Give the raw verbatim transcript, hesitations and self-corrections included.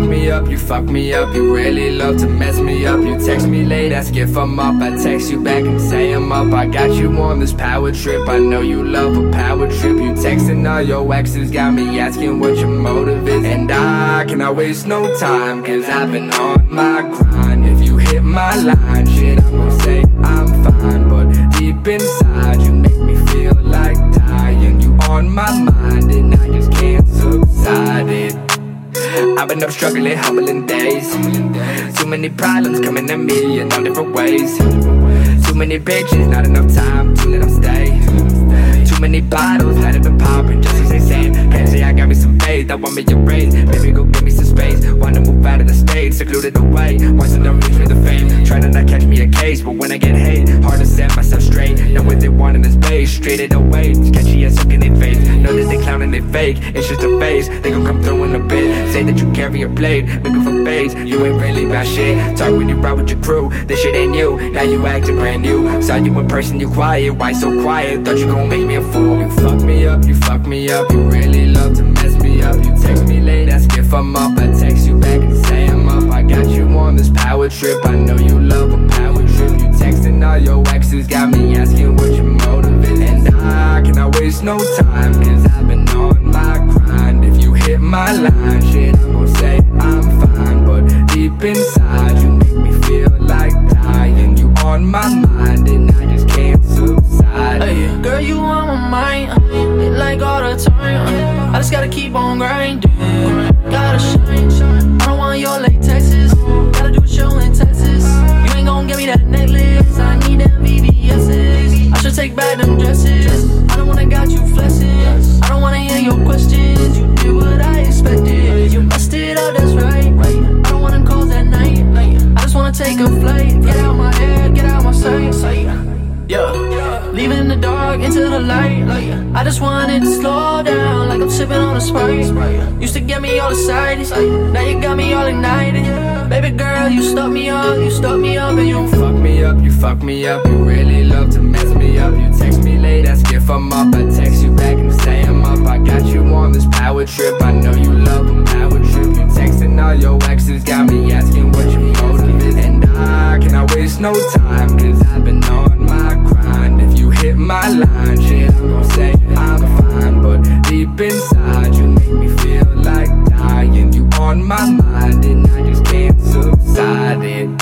fuck me up, you fuck me up. You really love to mess me up. You text me late, ask if I'm up. I text you back and say I'm up. I got you on this power trip. I know you love a power trip. You texting all your exes, got me asking what your motive is. And I cannot waste no time, cause I've been on my grind. If you hit my line, shit, I'm gonna say I'm fine. But deep inside, you make me feel like dying. You on my mind and I just can't subside it. I've been up struggling, humbling days. Too many problems coming at me in all different ways. Too many bitches, not enough time to let them stay. Too many bottles, let it been popping just as they saying. Can't say I got me some faith, I want me your raise. Baby, go give me some space. Wanna move out of the state, secluded away. Once I don't reach for the fame, try to not catch me a case. But when I get hate, hard to set myself straight. Know what they want in this space, straight it away. Sketchy ass look in their face. Know that they clowning, they fake. It's just a phase, they gon' come through in a bit. Say that you carry a blade, looking for phase. You ain't really about shit. Talk when you ride with your crew, this shit ain't new. Now you acting brand new. Saw you in person, you quiet. Why so quiet? Thought you gon' make me a fool. You fuck me up, you fuck me up. You really love to mess me up. You text me late, ask if I'm up. I text you back and say I'm up. I got you on this power trip. I know you love a power trip. You texting all your exes, got me asking what your motive is. And I cannot waste no time, cause I've been on my grind. If you hit my line, shit, I'm gon' say I'm fine. But deep inside, you make me feel like dying. You on my mind and I just can't subside. Hey, girl, you on my mind, uh, like all the time. uh, I just gotta keep on grinding, gotta shine. I don't want your late texts, gotta do a show in Texas. You ain't gon' give me that necklace, I need them V V S's. I should take back them dresses, I don't wanna got you flexing. I don't wanna hear your questions, you did what I expected. You messed it up, that's right. I don't wanna call that night, I just wanna take a flight. Get out my head, get out my sight. Yeah, leaving the dark into the light. Like, I just wanted to slow down, like I'm sipping on a Sprite. Used to get me all excited, now you got me all ignited. Baby girl, you stuck me up, you stuck me up, and you fuck me up, you fuck me up. You really love to mess me up. You text me late, ask if I'm up. I text you back and say I'm up. I got you on this power trip. I know you love a power trip. You texting all your exes, got me asking what your motive is. And I cannot waste no time, cause I've been on my grind. If you hit my line, shit, I'm gon' say I'm fine. But deep inside, you make me feel like dying. You on my mind and I just can't subside it.